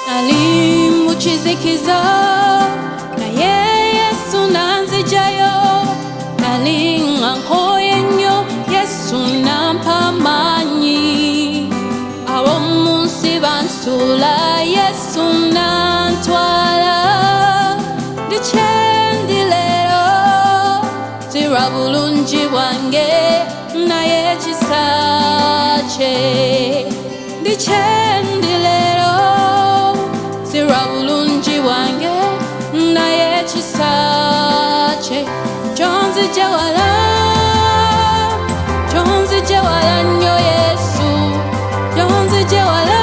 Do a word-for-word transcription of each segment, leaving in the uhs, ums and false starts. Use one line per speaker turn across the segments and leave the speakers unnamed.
nali mu kizikiza naye Yesu nanzijayo, nali nga nkoye nnyo Yesu nampa amaanyi, ab'omu nsi bansuula Yesu nantwala. Ndi kye ndi leero si lwa bulungi bwange naye ekisa kye, ndi kye ndi leero si lwa bulungi bwange naye ekisa kye. Kyonzija wala, kyonzija wala nnyo Yesu, kyonzija wala,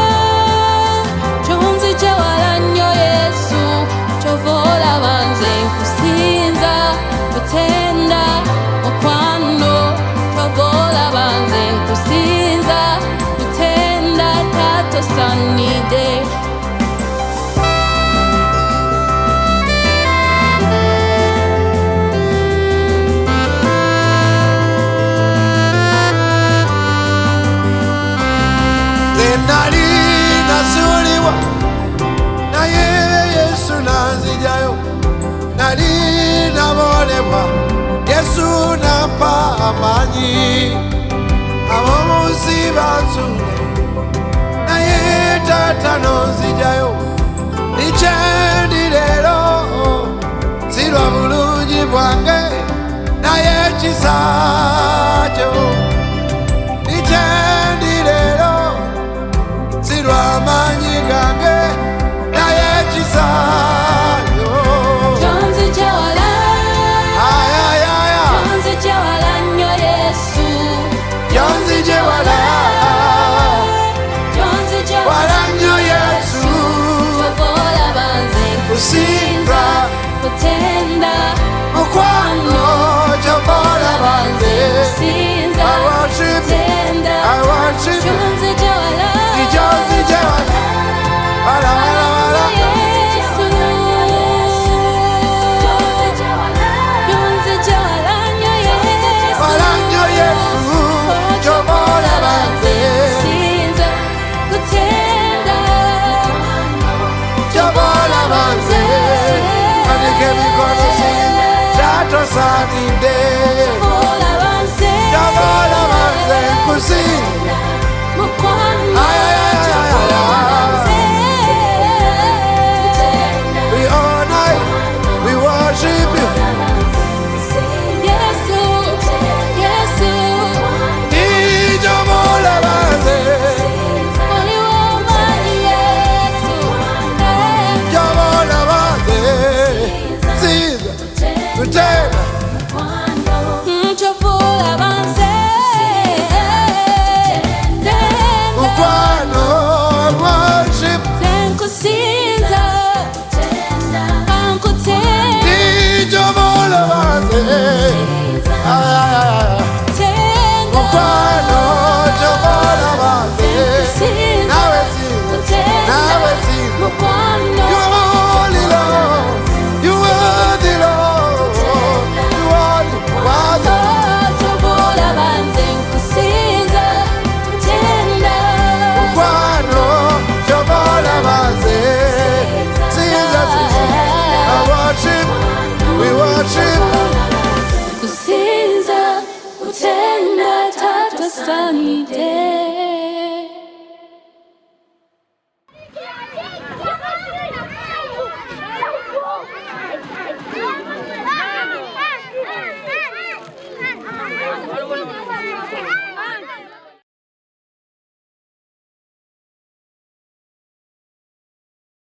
kyonzija wala nnyo Yesu, kyova olaba nze nkusinza kutenda mukwano, kyova olaba nze nkusinza kutenda Taata osaanidde.
Nali nasuulibwa naye Yesu nanzijayo, nali naboolebwa Yesu nampa amaanyi, ab'omu nsi bansuule naye Taata nonzijayo. Ndi kye ndi leero si lwa bulungi bwange naye ekisa kyo, ndi kye ndi leero si lwa maanyi gange naye ekisa kyo.
Kyonzija wala, kyonzija wala nnyo Yesu,
kyonzija wala,
kyonzija
wala nnyo Yesu,
kyova olaba nze nkusinza kutenda
mukwano, kyova olaba nze
nkusinza
I worship,
kutenda.
I worship,
Kyonzija wala,
kyonzija wala, wala wala wala,
Yesu, kyonzija wala, kyonzija wala nnyo Yesu,
wala nnyo Yesu, kyova olaba nze
nkusinza kutenda,
kyova olaba nze. Manika emikono singa Taata osaanidde,
olaba nze
kyova olaba nze nkusinza.
mukwano,
Ay, ay, ay, ay, ay, ay. We honor you, we worship you.
Yesu, Yesu,
Kyova olaba nze,
oliwo amaanyi Yesu,
kyova olaba nze, sinza kutenda
kyova olaba nze
mukwano, worship.
nkusinza nkutenda
Kyova olaba nze, ay, ay, ay, ay. Mukwano, kyova olaba nze, nawe sinza, nawe sinza.
mukwano.
You are holy Lord, you are the Lord, you are the Father. Mukwano, kyova olaba nze, sinza sinza. I worship, we worship.
Kusinza kutenda Taata osaanidde.